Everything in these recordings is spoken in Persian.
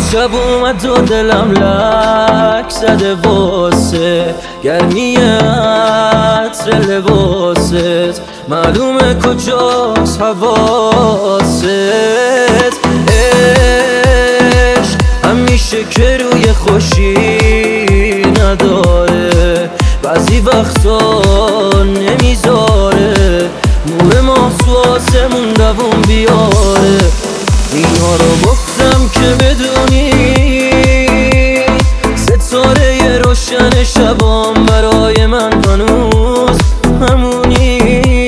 شب اومد و دلم لک زده واسه گرمی عطر لباست، معلومه کجاست حواست. عشق همیشه که روی خوشی نداره، بعضی وقتا نمیذاره نور ماه تو آسمون دووم بیاره. اینا رو گفتم که بدونی ستاره روشن شبام برای من هنوز همونی،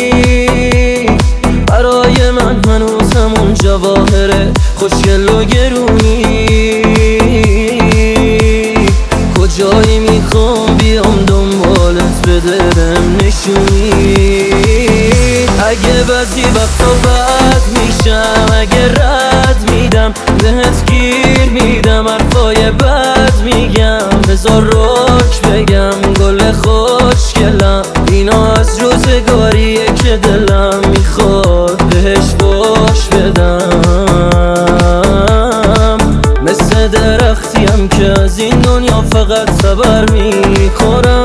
برای من هنوز همون جواهر خوشگل و گرونی. کجایی میخوام بیام دنبالت به دلم نشونی. اگه بعضی وقتا بد میشم، اگه رد میدم بهت گیر میدم، حرفای بد میگم بذار روک بگم گل خوشگلم. اینا از روزگاریه که دلم میخواد بهش فوش بدم. مثل درختیم که از این دنیا فقط صبر میخورم.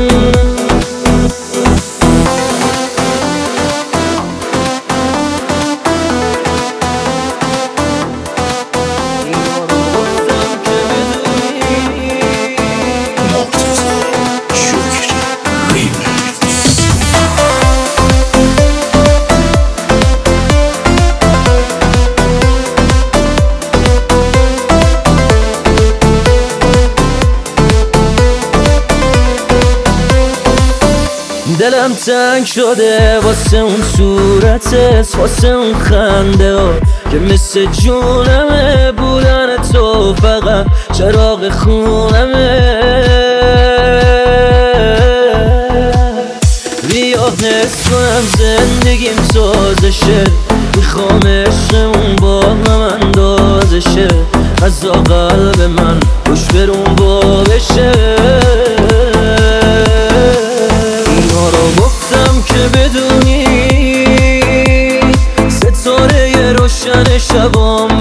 دلم تنگ شده واسه اون صورتت، واسه اون خنده ها که مثل جونمه. بودن تو فقط چراغ خونمه. بیا حس کنم زندگیم سازشه، میخوام عشقمون با هم اندازشه. از قلب من روش برون با بشه. که بدونی ستاره روشن شبام